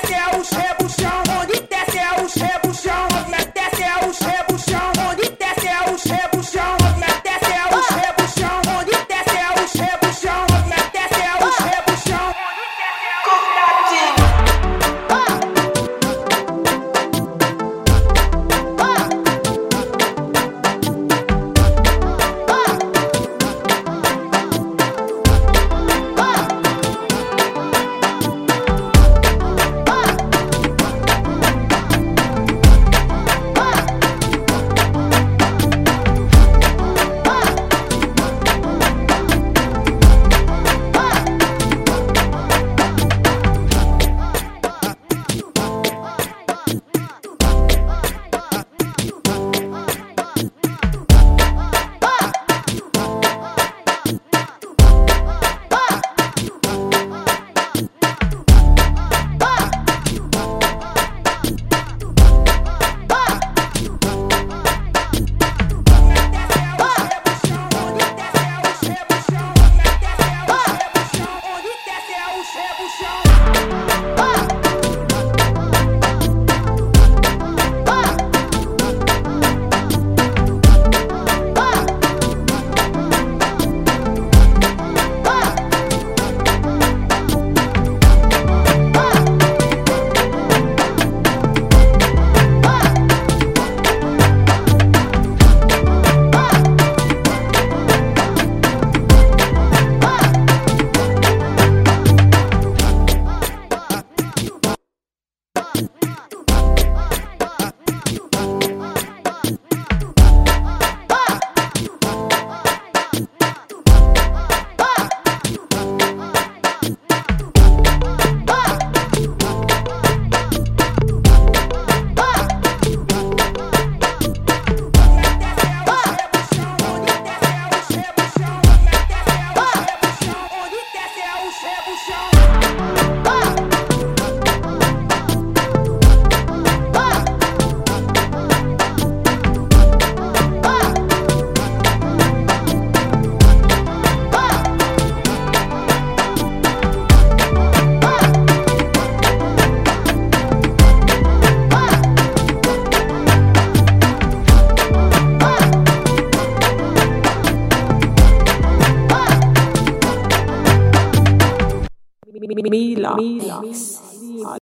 desce é os rebuchão, onde desce é os rebuchão, desce é os rebuchão, onde desce é os rebuchão, desce é os rebuchão, onde desce é os rebuchão, desce é os rebuchão. Mila.